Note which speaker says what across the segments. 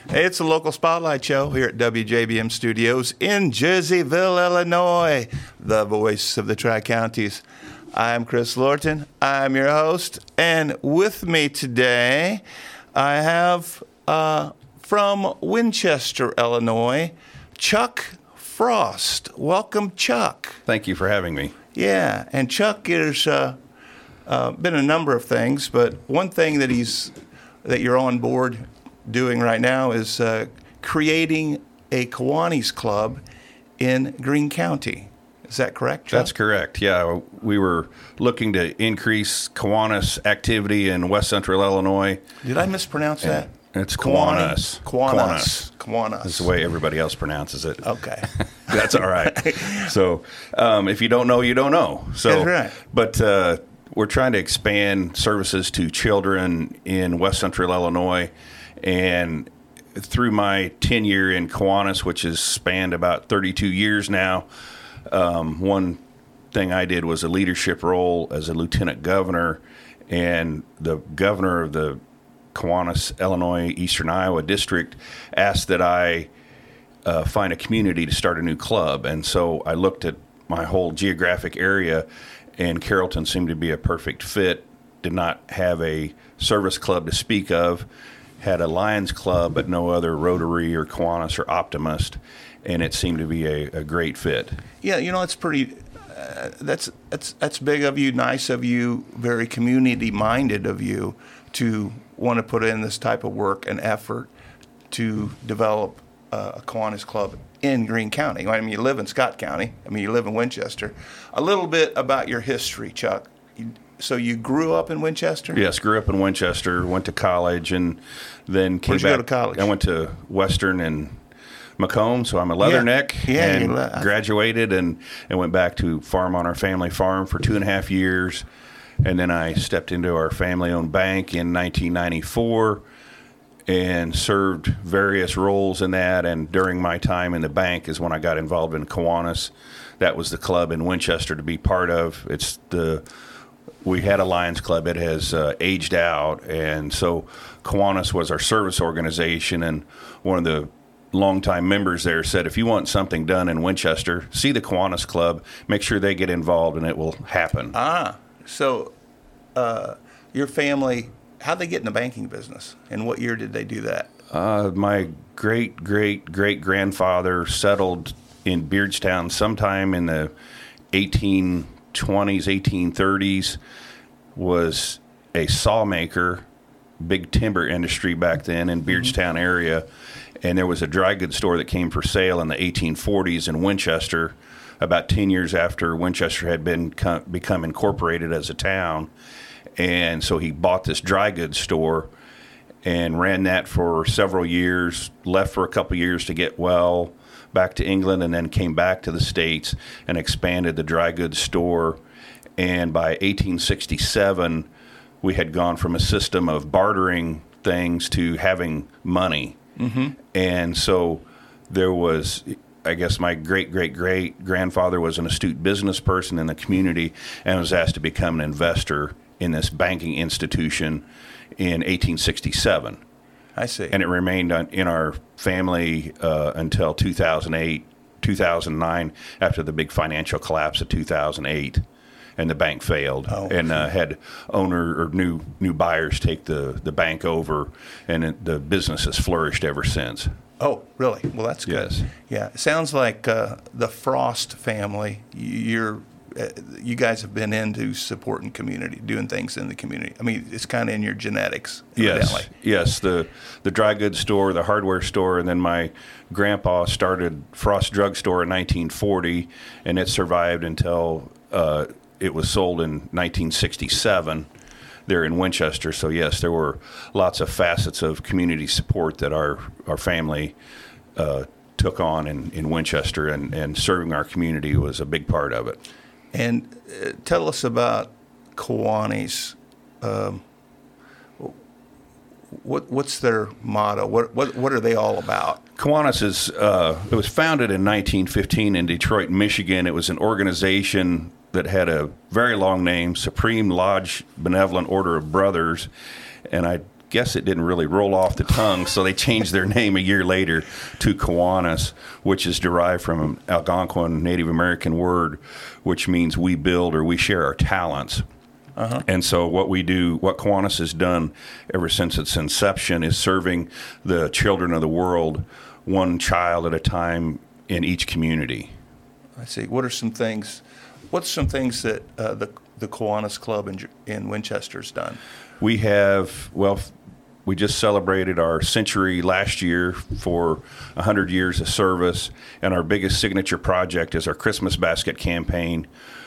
Speaker 1: Hey, it's a local spotlight show here at WJBM Studios in Jerseyville, Illinois, the voice of the Tri-Counties. I'm Chris Lorton. I'm your host, and with me today, I have from Winchester, Illinois, Chuck Frost. Welcome, Chuck.
Speaker 2: Thank you for having me.
Speaker 1: Yeah, and Chuck has been a number of things, but one thing that you're on board doing right now is creating a Kiwanis Club in Greene County. Is that correct, Chuck?
Speaker 2: That's correct. Yeah, we were looking to increase Kiwanis activity in West Central Illinois.
Speaker 1: Did I mispronounce that?
Speaker 2: It's Kiwanis.
Speaker 1: Kiwanis.
Speaker 2: That's the way everybody else pronounces it.
Speaker 1: Okay.
Speaker 2: That's all right. So if you don't know, you don't know. So,
Speaker 1: that's right.
Speaker 2: But we're trying to expand services to children in West Central Illinois. And through my tenure in Kiwanis, which has spanned about 32 years now, one thing I did was a leadership role as a lieutenant governor, and the governor of the Kiwanis, Illinois, Eastern Iowa district asked that I find a community to start a new club. And so I looked at my whole geographic area, and Carrollton seemed to be a perfect fit. Did not have a service club to speak of. Had a Lions Club, but no other Rotary or Kiwanis or Optimist, and it seemed to be a great fit.
Speaker 1: Yeah, it's pretty. That's big of you, nice of you, very community-minded of you to want to put in this type of work and effort to develop a Kiwanis Club in Greene County. I mean, you live in Scott County. I mean, you live in Winchester. A little bit about your history, Chuck. So you grew up in Winchester?
Speaker 2: Yes, grew up in Winchester, went to college, and then came back.
Speaker 1: Where'd you go to college?
Speaker 2: I went to Western and Macomb, so I'm a Leatherneck, and graduated and went back to farm on our family farm for 2.5 years. And then I stepped into our family-owned bank in 1994 and served various roles in that. And during my time in the bank is when I got involved in Kiwanis. That was the club in Winchester to be part of. We had a Lions Club. It has aged out, and so Kiwanis was our service organization, and one of the longtime members there said, if you want something done in Winchester, see the Kiwanis Club, make sure they get involved, and it will happen.
Speaker 1: So your family, how'd they get in the banking business, and what year did they do that?
Speaker 2: My great-great-great-grandfather settled in Beardstown sometime in the 1820s, 1830s, was a sawmaker, big timber industry back then in Beardstown area, and there was a dry goods store that came for sale in the 1840s in Winchester, about 10 years after Winchester had become incorporated as a town. And so he bought this dry goods store and ran that for several years, left for a couple years to get well, back to England, and then came back to the States and expanded the dry goods store. And by 1867, we had gone from a system of bartering things to having money. Mm-hmm. And so there was, I guess my great-great-great-grandfather was an astute business person in the community and was asked to become an investor in this banking institution in 1867.
Speaker 1: I see.
Speaker 2: And it remained in our family until 2008, 2009, after the big financial collapse of 2008, and the bank failed, had owner or new buyers take the bank over, and the business has flourished ever since.
Speaker 1: Oh, really? Well, that's good.
Speaker 2: Yes.
Speaker 1: Yeah. It sounds like the Frost family, you guys have been into supporting community, doing things in the community. I mean, it's kind of in your genetics. Evidently.
Speaker 2: Yes. The dry goods store, the hardware store, and then my grandpa started Frost Drug Store in 1940, and it survived until it was sold in 1967 there in Winchester. So, yes, there were lots of facets of community support that our family took on in Winchester, and serving our community was a big part of it.
Speaker 1: And tell us about Kiwanis. What's their motto? What are they all about?
Speaker 2: Kiwanis it was founded in 1915 in Detroit, Michigan. It was an organization that had a very long name, Supreme Lodge Benevolent Order of Brothers, and I guess it didn't really roll off the tongue, so they changed their name a year later to Kiwanis, which is derived from an Algonquin Native American word, which means we build or we share our talents. And so what Kiwanis has done ever since its inception is serving the children of the world, one child at a time in each community.
Speaker 1: I see. What's some things that the Kiwanis Club in Winchester's done?
Speaker 2: We just celebrated our century last year for 100 years of service, and our biggest signature project is our Christmas basket campaign,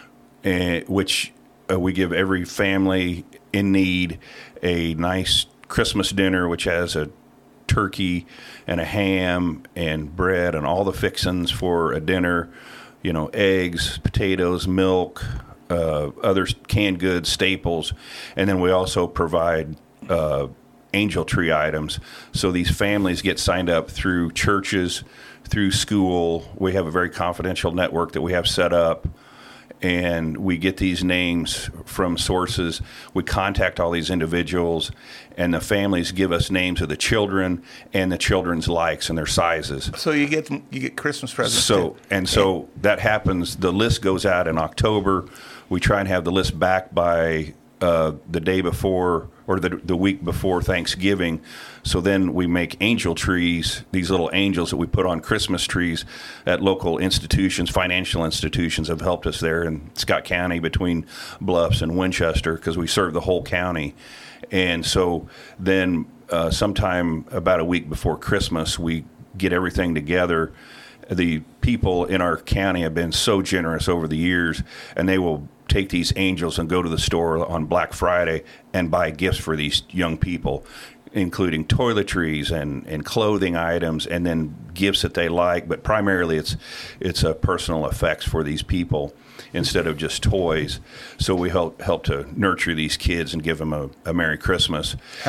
Speaker 2: which we give every family in need a nice Christmas dinner, which has a turkey and a ham and bread and all the fixings for a dinner, eggs, potatoes, milk, other canned goods, staples, and then we also provide angel tree items. So these families get signed up through churches, through school. We have a very confidential network that we have set up, and we get these names from sources. We contact all these individuals, and the families give us names of the children and the children's likes and their sizes.
Speaker 1: So you get Christmas presents too.
Speaker 2: So that happens. The list goes out in October. We try and have the list back by the day before or the week before Thanksgiving. So then we make angel trees, these little angels that we put on Christmas trees at local institutions. Financial institutions have helped us there in Scott County between Bluffs and Winchester, because we serve the whole county. And so then sometime about a week before Christmas, we get everything together. The people in our county have been so generous over the years, and they will take these angels and go to the store on Black Friday and buy gifts for these young people, including toiletries and clothing items, and then gifts that they like. But primarily it's a personal effects for these people instead of just toys. So we help to nurture these kids and give them a Merry Christmas.
Speaker 1: How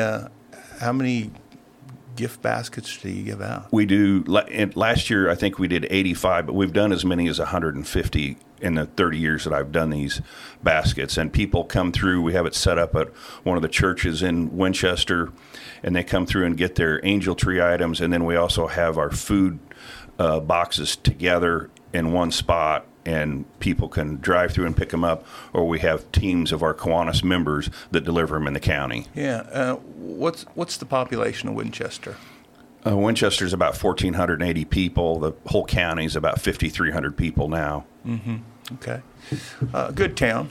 Speaker 1: many gift baskets do you give out?
Speaker 2: We do. Last year, I think we did 85, but we've done as many as 150 in the 30 years that I've done these baskets. And people come through. We have it set up at one of the churches in Winchester, and they come through and get their angel tree items. And then we also have our food boxes together in one spot, and people can drive through and pick them up, or we have teams of our Kiwanis members that deliver them in the county.
Speaker 1: Yeah. What's the population of Winchester?
Speaker 2: Winchester's about 1,480 people. The whole county is about 5,300 people now.
Speaker 1: Mm-hmm. Okay. Good town.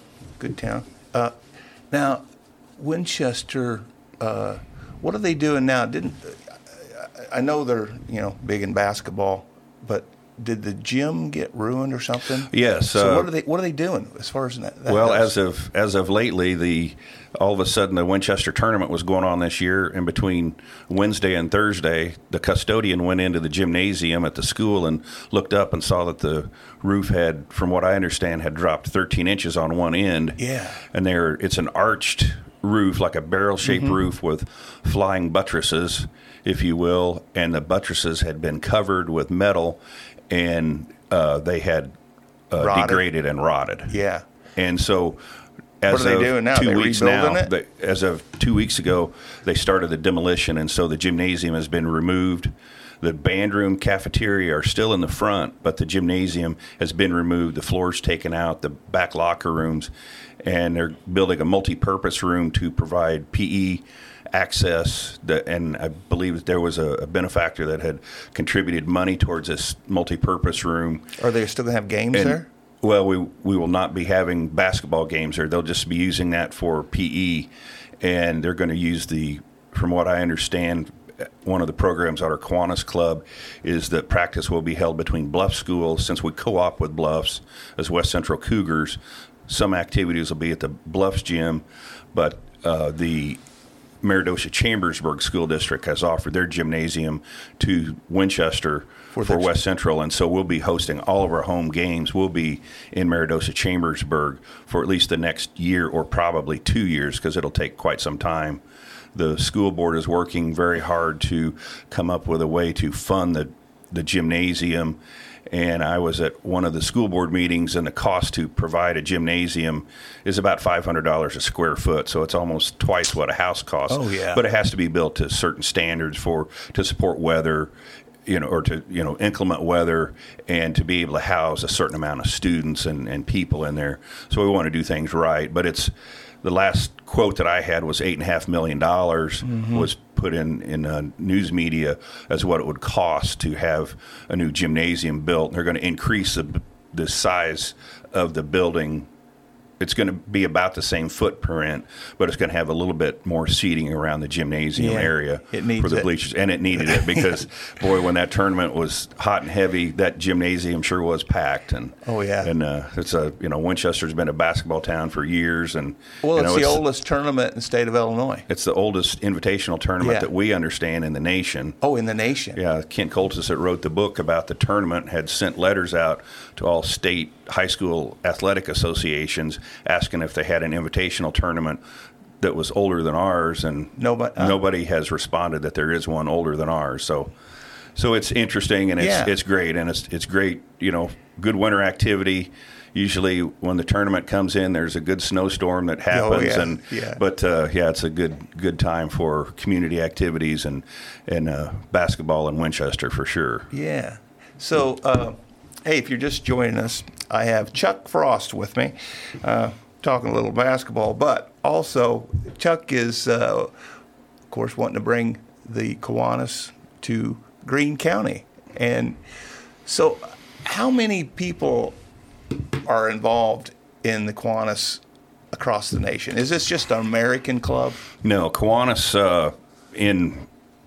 Speaker 1: Now, Winchester, what are they doing now? I know they're big in basketball, but did the gym get ruined or something?
Speaker 2: Yes.
Speaker 1: So what are they doing as far as that
Speaker 2: well,
Speaker 1: goes?
Speaker 2: as of lately, all of a sudden the Winchester tournament was going on this year, and between Wednesday and Thursday, the custodian went into the gymnasium at the school and looked up and saw that the roof had, from what I understand, had dropped 13 inches on one end.
Speaker 1: Yeah.
Speaker 2: And it's an arched roof, like a barrel-shaped roof with flying buttresses, if you will, and the buttresses had been covered with metal, and they had degraded and rotted.
Speaker 1: Yeah.
Speaker 2: And so
Speaker 1: what are they doing now? They're rebuilding it?
Speaker 2: As of 2 weeks ago, they started the demolition, and so the gymnasium has been removed. The band room, cafeteria are still in the front, but the gymnasium has been removed. The floor's taken out, the back locker rooms, and they're building a multi-purpose room to provide PE access. And I believe that there was a benefactor that had contributed money towards this multi-purpose room.
Speaker 1: Are they still going to have games there?
Speaker 2: Well, we will not be having basketball games there. They'll just be using that for PE, and they're going to use from what I understand, one of the programs at our Kiwanis Club is that practice will be held between Bluff schools. Since we co-op with Bluffs as West Central Cougars, some activities will be at the Bluffs gym, but the Meredosia Chambersburg School District has offered their gymnasium to Winchester for West Central, and so we'll be hosting all of our home games. We'll be in Meredosia Chambersburg for at least the next year or probably 2 years, because it'll take quite some time. The school board is working very hard to come up with a way to fund the gymnasium. And I was at one of the school board meetings, and the cost to provide a gymnasium is about $500 a square foot. So it's almost twice what a house costs.
Speaker 1: Oh, yeah.
Speaker 2: But it has to be built to certain standards to support weather, or to, inclement weather, and to be able to house a certain amount of students and people in there. So we want to do things right. But the last quote that I had was $8.5 million was put in news media as what it would cost to have a new gymnasium built. They're going to increase the size of the building. It's going to be about the same footprint, but it's going to have a little bit more seating around the gymnasium area for the bleachers. And it needed it because, boy, when that tournament was hot and heavy, that gymnasium sure was packed. And it's Winchester's been a basketball town for years. And
Speaker 1: it's the oldest tournament in the state of Illinois.
Speaker 2: It's the oldest invitational tournament that we understand in the nation.
Speaker 1: Oh, in the nation.
Speaker 2: Yeah, Kent Coltis that wrote the book about the tournament had sent letters out to all state high school athletic associations asking if they had an invitational tournament that was older than ours, and nobody has responded that there is one older than ours. So it's interesting, and it's great, and it's great. Good winter activity. Usually, when the tournament comes in, there's a good snowstorm that happens, but it's a good time for community activities and basketball in Winchester for sure.
Speaker 1: Yeah. So. Hey, if you're just joining us, I have Chuck Frost with me, talking a little basketball, but also Chuck is, of course, wanting to bring the Kiwanis to Greene County. And so how many people are involved in the Kiwanis across the nation? Is this just an American club?
Speaker 2: No, Kiwanis, in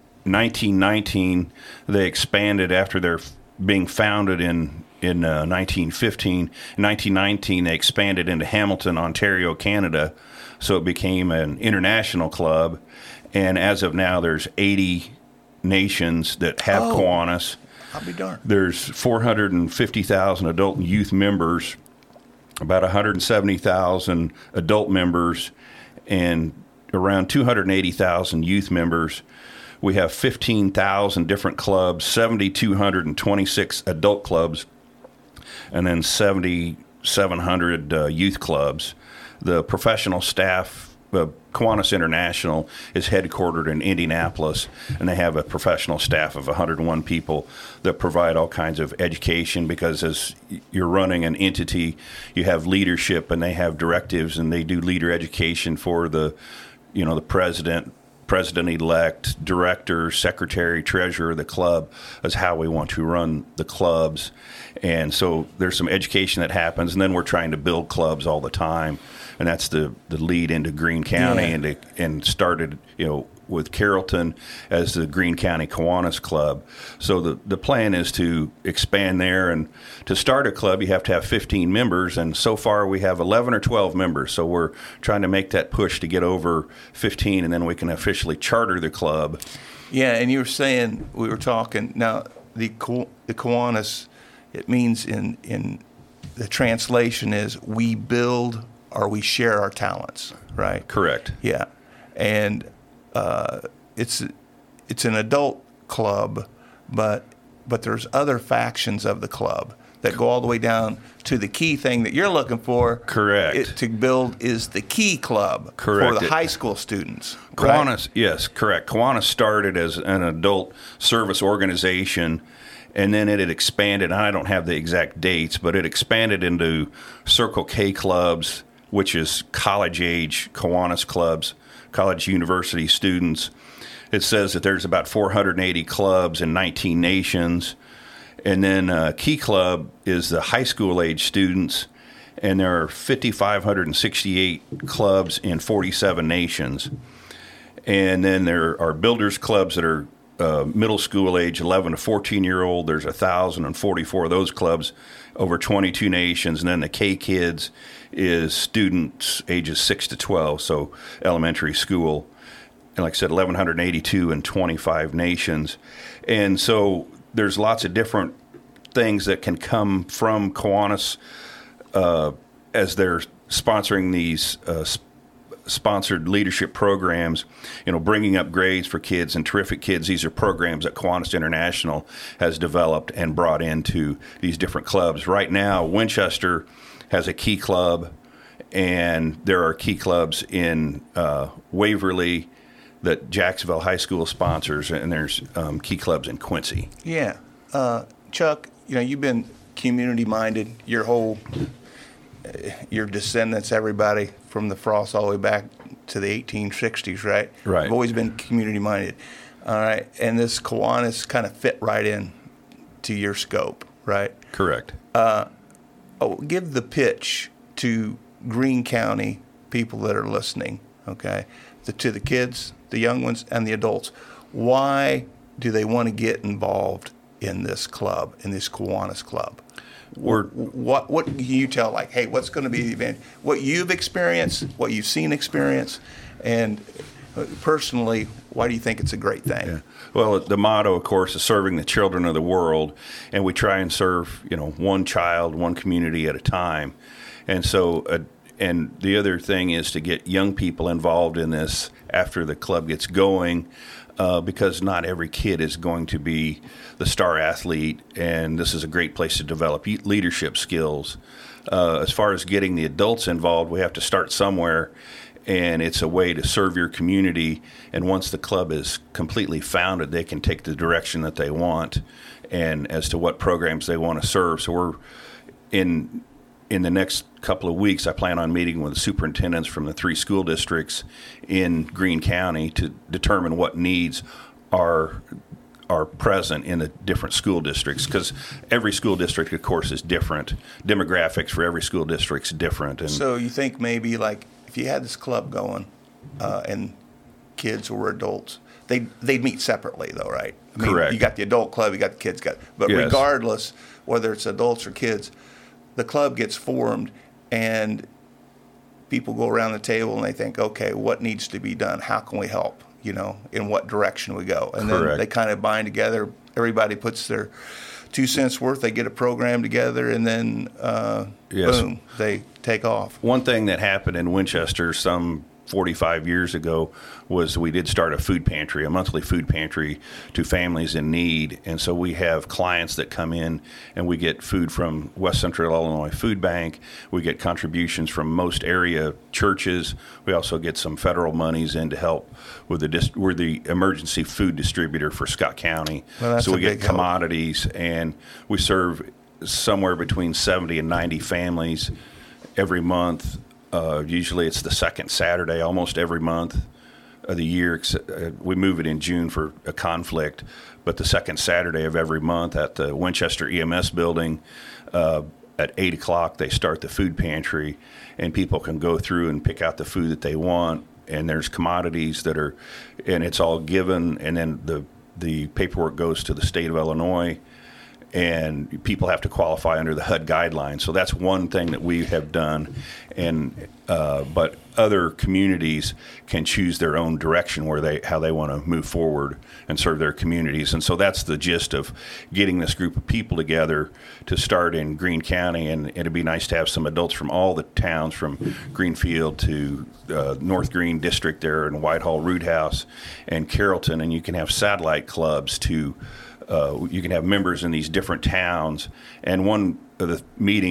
Speaker 2: 1919, they expanded after their being founded in 1915. In 1919, they expanded into Hamilton, Ontario, Canada, so it became an international club. And as of now, there's 80 nations that have Kiwanis.
Speaker 1: I'll be darned.
Speaker 2: There's 450,000 adult and youth members, about 170,000 adult members, and around 280,000 youth members. We have 15,000 different clubs, 7,226 adult clubs, and then 7,700 youth clubs. The professional staff, Kiwanis International, is headquartered in Indianapolis, and they have a professional staff of 101 people that provide all kinds of education, because as you're running an entity, you have leadership, and they have directives, and they do leader education for the president-elect, director, secretary, treasurer of the club, is how we want to run the clubs. And so there's some education that happens, and then we're trying to build clubs all the time. And that's the lead into Greene County, and started, with Carrollton as the Greene County Kiwanis Club. So the plan is to expand there, and to start a club, you have to have 15 members, and so far we have 11 or 12 members. So we're trying to make that push to get over 15, and then we can officially charter the club.
Speaker 1: Yeah, and you were saying, we were talking, now the Kiwanis, it means in the translation is we build or we share our talents, right?
Speaker 2: Correct.
Speaker 1: Yeah, and it's an adult club, but there's other factions of the club that go all the way down to the key thing that you're looking for.
Speaker 2: Correct.
Speaker 1: To build is the Key Club.
Speaker 2: Correct.
Speaker 1: For the high school students.
Speaker 2: Kiwanis,
Speaker 1: right?
Speaker 2: Yes, correct. Kiwanis started as an adult service organization, and then it had expanded. I don't have the exact dates, but it expanded into Circle K clubs, which is college-age Kiwanis clubs, college university students. It says that there's about 480 clubs in 19 nations. And then Key Club is the high school-age students, and there are 5,568 clubs in 47 nations. And then there are builders clubs that are middle school age, 11 to 14-year-old. There's 1,044 of those clubs over 22 nations. And then the K Kids is students ages 6 to 12, so elementary school. And like I said, 1,182 in 25 nations. And so there's lots of different things that can come from Kiwanis as they're sponsoring these sponsored leadership programs, bringing up grades for kids and terrific kids. These are programs that Kiwanis International has developed and brought into these different clubs. Right now, Winchester has a key club, and there are key clubs in Waverly that Jacksonville High School sponsors, and there's key clubs in Quincy.
Speaker 1: Yeah. Chuck, you've been community-minded your descendants, everybody from the Frost all the way back to the 1860s, right?
Speaker 2: Right.
Speaker 1: You've always been community-minded. All right. And this Kiwanis kind of fit right in to your scope, right?
Speaker 2: Correct.
Speaker 1: Give the pitch to Greene County people that are listening, okay, to the kids, the young ones, and the adults. Why do they want to get involved in this club, in this Kiwanis club? What can you tell, like, hey, what's going to be the event? What you've experienced, what you've seen experience, and personally, why do you think it's a great thing?
Speaker 2: Yeah. Well, the motto, of course, is serving the children of the world, and we try and serve, one child, one community at a time. And so, and the other thing is to get young people involved in this after the club gets going, because not every kid is going to be the star athlete, and this is a great place to develop leadership skills. As far as getting the adults involved, we have to start somewhere, and it's a way to serve your community. And once the club is completely founded, they can take the direction that they want and as to what programs they want to serve. So we're in the next couple of weeks, I plan on meeting with the superintendents from the 3 school districts in Greene County to determine what needs are present in the different school districts, because every school district, of course, is different. Demographics for every school district is different. And
Speaker 1: so you think maybe, like, if you had this club going and kids or adults, they'd meet separately, though, right? I mean,
Speaker 2: correct.
Speaker 1: You got the adult club, you got the kids club. But
Speaker 2: yes.
Speaker 1: Regardless, whether it's adults or kids, the club gets formed and people go around the table and they think, okay, what needs to be done? How can we help? In what direction we go? And
Speaker 2: correct.
Speaker 1: Then they kind of bind together. Everybody puts their 2 cents worth. They get a program together, and then
Speaker 2: yes.
Speaker 1: boom, they take off.
Speaker 2: One thing that happened in Winchester some 45 years ago was we did start a monthly food pantry to families in need. And so we have clients that come in and we get food from West Central Illinois Food Bank. We get contributions from most area churches. We also get some federal monies in to help with we're the emergency food distributor for Scott County.
Speaker 1: Well,
Speaker 2: so we get commodities, and we serve somewhere between 70 and 90 families every month. Usually it's the second Saturday almost every month of the year. We move it in June for a conflict, but the second Saturday of every month at the Winchester EMS building at 8 o'clock, they start the food pantry, and people can go through and pick out the food that they want, and there's commodities and it's all given, and then the paperwork goes to the state of Illinois, and people have to qualify under the HUD guidelines. So that's one thing that we have done. But other communities can choose their own direction how they want to move forward and serve their communities. And so that's the gist of getting this group of people together to start in Greene County. And it'd be nice to have some adults from all the towns, from Greenfield to North Greene District there, and Whitehall, Root House, and Carrollton. And you can have satellite clubs to you can have members in these different towns. And one of the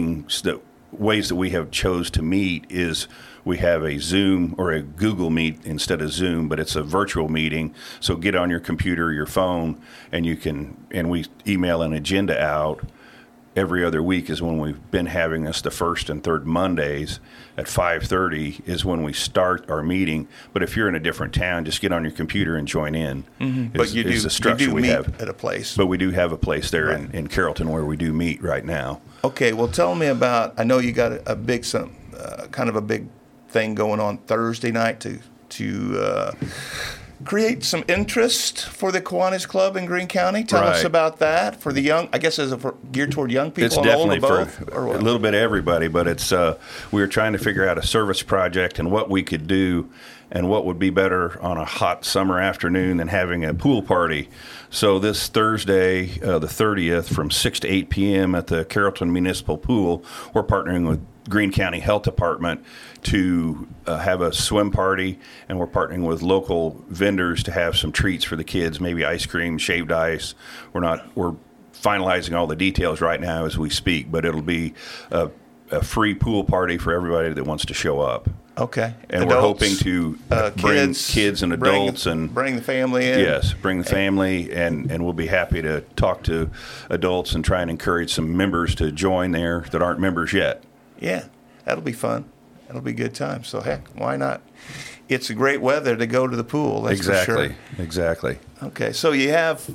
Speaker 2: ways that we have chose to meet is we have a Zoom or a Google Meet instead of Zoom, but it's a virtual meeting. So get on your computer or your phone, and we email an agenda out. Every other week is when we've been having this. The first and third Mondays at 5:30 is when we start our meeting. But if you're in a different town, just get on your computer and join in.
Speaker 1: Mm-hmm. But you do meet at a place.
Speaker 2: But we do have a place there in Carrollton where we do meet right now.
Speaker 1: Okay, well, tell me about. I know you got a big kind of a big thing going on Thursday night to create some interest for the Kiwanis Club in Greene County. Tell us about that for the young. I guess geared toward young people.
Speaker 2: It's definitely for a little bit of everybody, but it's we were trying to figure out a service project and what we could do. And what would be better on a hot summer afternoon than having a pool party? So this Thursday, the 30th, from 6 to 8 p.m. at the Carrollton Municipal Pool, we're partnering with Greene County Health Department to have a swim party, and we're partnering with local vendors to have some treats for the kids, maybe ice cream, shaved ice. We're finalizing all the details right now as we speak, but it'll be a free pool party for everybody that wants to show up.
Speaker 1: Okay.
Speaker 2: And
Speaker 1: Adults,
Speaker 2: we're hoping to bring kids and adults
Speaker 1: bring the family in.
Speaker 2: Yes, bring the family, and we'll be happy to talk to adults and try and encourage some members to join there that aren't members yet.
Speaker 1: Yeah, that'll be fun. That'll be a good time. So heck, why not? It's great weather to go to the pool. That's
Speaker 2: Exactly.
Speaker 1: for sure.
Speaker 2: Exactly.
Speaker 1: Okay, so you have,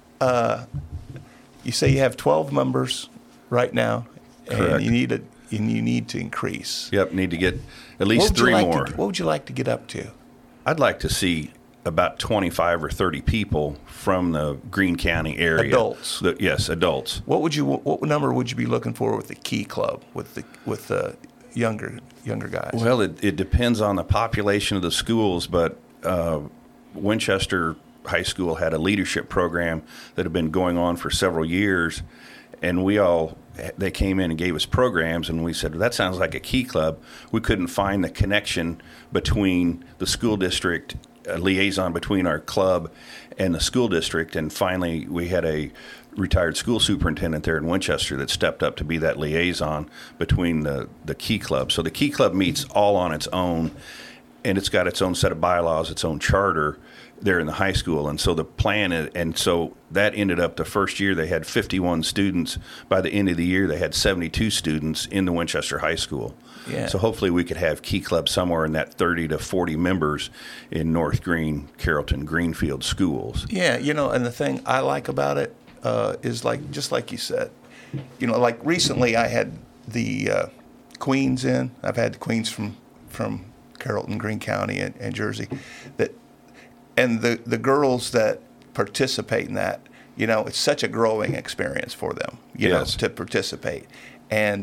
Speaker 1: you say you have 12 members right now, and
Speaker 2: Correct.
Speaker 1: you need to increase.
Speaker 2: Yep. Need to get at least 3 more.
Speaker 1: What would you like to get up to?
Speaker 2: I'd like to see about 25 or 30 people from the Greene County area.
Speaker 1: Adults.
Speaker 2: Yes, adults.
Speaker 1: What number would you be looking for with the Key Club with the younger guys?
Speaker 2: Well, it depends on the population of the schools, but Winchester High School had a leadership program that had been going on for several years, and they came in and gave us programs, and we said, that sounds like a Key Club. We couldn't find the connection between the school district, a liaison between our club and the school district, and finally we had a retired school superintendent there in Winchester that stepped up to be that liaison between the Key Club. So the Key Club meets all on its own, and it's got its own set of bylaws, its own charter there in the high school. And so the plan, and so that ended up the first year they had 51 students. By the end of the year, they had 72 students in the Winchester High School.
Speaker 1: Yeah.
Speaker 2: So hopefully we could have Key Club somewhere in that 30 to 40 members in North Greene, Carrollton, Greenfield schools.
Speaker 1: Yeah, and the thing I like about it is just like you said, like recently I had the Queens in. I've had the Queens from Carrollton, Greene County, and Jersey, and the girls that participate in that, it's such a growing experience for them,
Speaker 2: Yes.
Speaker 1: to participate, and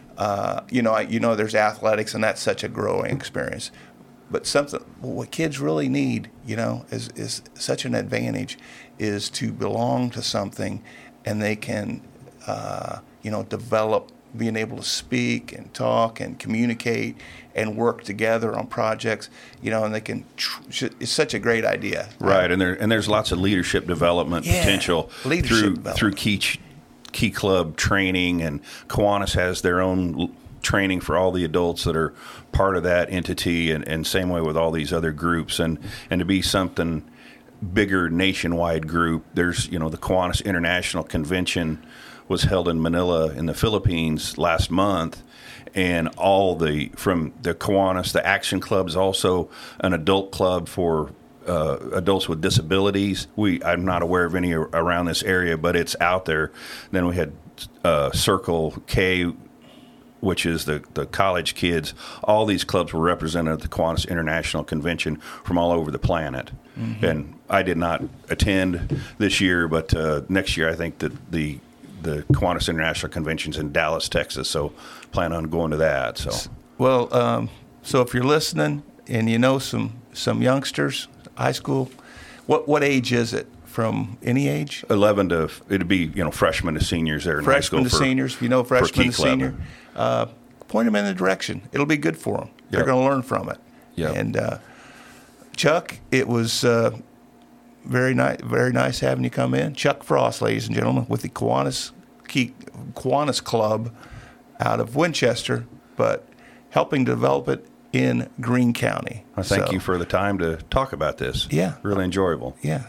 Speaker 1: there's athletics, and that's such a growing experience. But what kids really need, is such an advantage, is to belong to something, and they can, develop being able to speak and talk and communicate and work together on projects, and they can. It's such a great idea,
Speaker 2: Right, and there's lots of leadership development potential through Key Club training, and Kiwanis has their own training for all the adults that are part of that entity, and same way with all these other groups, and to be something bigger nationwide group. There's the Kiwanis International Convention was held in Manila in the Philippines last month, and from the Kiwanis, the Action Club is also an adult club for adults with disabilities. I'm not aware of any around this area, but it's out there. Then we had Circle K, which is the college kids. All these clubs were represented at the Kiwanis International Convention from all over the planet. Mm-hmm. And I did not attend this year, but next year I think that the Kiwanis International Convention's in Dallas, Texas, so plan on going to that. So,
Speaker 1: well, so if you're listening and some youngsters, high school, what age is it? From any age?
Speaker 2: 11 to it'd be freshmen to seniors there in high school.
Speaker 1: Freshmen to seniors, freshman to senior, point them in the direction. It'll be good for them. Yep. They're going to learn from it.
Speaker 2: Yep.
Speaker 1: And Chuck, it was very nice having you come in. Chuck Frost, ladies and gentlemen, with the Kiwanis Club out of Winchester, but helping to develop it in Greene County.
Speaker 2: I thank you for the time to talk about this.
Speaker 1: Yeah.
Speaker 2: Really enjoyable.
Speaker 1: Yeah.